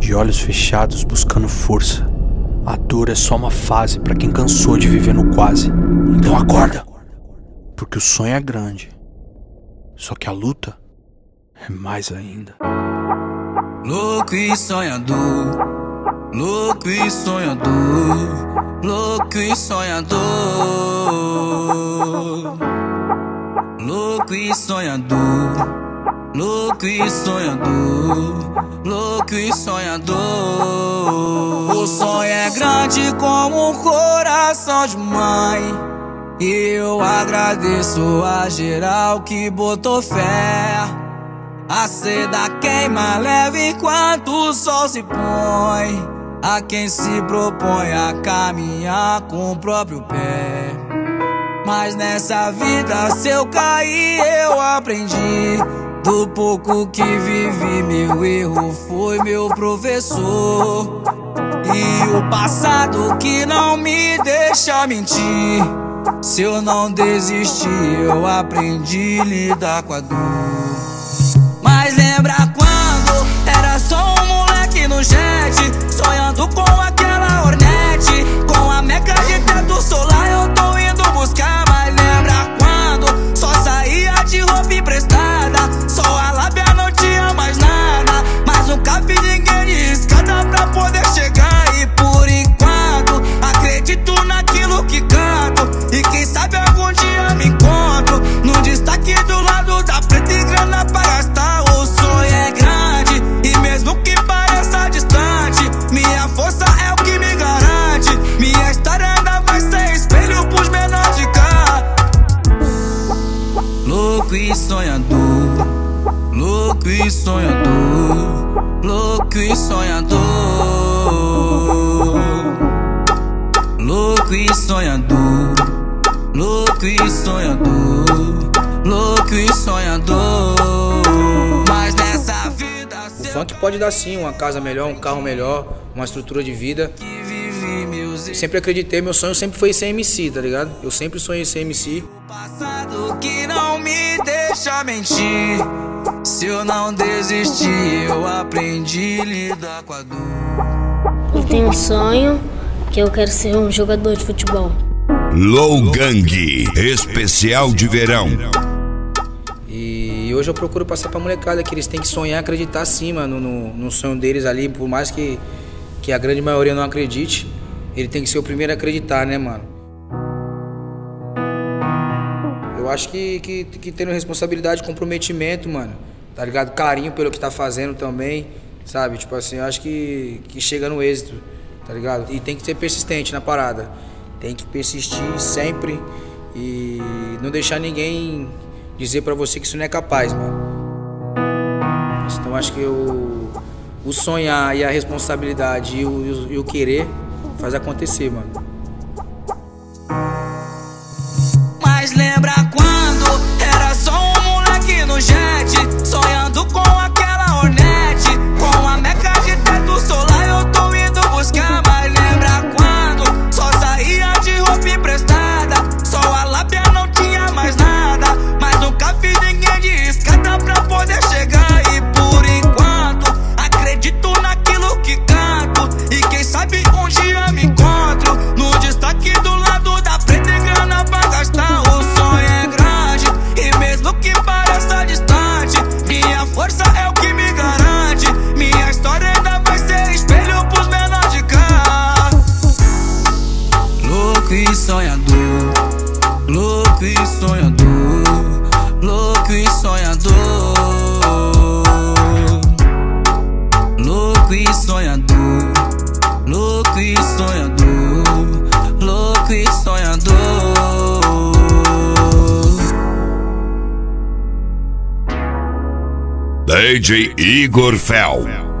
de olhos fechados buscando força. A dor é só uma fase pra quem cansou de viver no quase. Então acorda, porque o sonho é grande, só que a luta é mais ainda. Louco e sonhador, louco e sonhador, louco e sonhador, louco e sonhador, louco e sonhador, louco e sonhador. O sonho é grande como um coração de mãe, e eu agradeço a geral que botou fé. A seda queima leve enquanto o sol se põe, a quem se propõe a caminhar com o próprio pé. Mas nessa vida, se eu cair, eu aprendi. Do pouco que vivi, meu erro foi meu professor. E o passado que não me deixa mentir. Se eu não desistir, eu aprendi a lidar com a dor. Mas lembra quando era só um moleque no jet, sonhando com aquela Hornet, com a meca de teto solar eu tô indo buscar. Mas lembra quando só saía de roupa emprestada, só a lábia não tinha mais nada, mas nunca vi ninguém de escada pra poder chegar. E por enquanto acredito naquilo que canto, e quem sabe algum dia me encontro no destaque do lado da preta e grana pra gastar. O sonho é grande e mesmo que pareça distante, minha força é o que me garante. Minha história ainda vai ser espelho pros menores de cá. Louco e sonhador, louco e sonhador, louco e sonhador, louco e sonhador, louco e sonhador, louco e sonhador. Mas nessa vida o funk pode dar sim uma casa melhor, um carro melhor, uma estrutura de vida. Eu sempre acreditei, meu sonho sempre foi ser MC, tá ligado? Eu sempre sonhei ser MC. O passado que não me deixa mentir. Se eu não desistir, eu aprendi a lidar com a dor. Eu tenho um sonho que eu quero ser um jogador de futebol. Low Gang, especial de verão. E hoje eu procuro passar pra molecada que eles têm que sonhar, acreditar sim, mano, no sonho deles ali. Por mais que a grande maioria não acredite, ele tem que ser o primeiro a acreditar, né, mano? Eu acho que tendo responsabilidade, comprometimento, mano, tá ligado? Carinho pelo que tá fazendo também, sabe? Tipo assim, eu acho que chega no êxito, tá ligado? E tem que ser persistente na parada. Tem que persistir sempre e não deixar ninguém dizer pra você que isso não é capaz, mano. Então acho que o sonhar e a responsabilidade e o querer faz acontecer, mano. Mas lembra quando era só um moleque no jet, sonhando com aquela Hornet, com a meca de teto solar eu tô indo buscar. Mas lembra quando só saía de roupa emprestada, só a lábia não tinha mais nada, mas nunca vi ninguém de escada pra poder chegar. E por enquanto acredito naquilo que canto, e quem sabe um dia me encontro no destaque do lado da preta e grana pra gastar. O sonho é grande e mesmo que pareça distante, minha força é o que me garante. Minha história ainda vai ser espelho pros menores de cá. Louco e sonhador, louco e sonhador, louco e sonhador, louco e sonhador, louco e sonhador, louco e sonhador. DJ Igor Fel.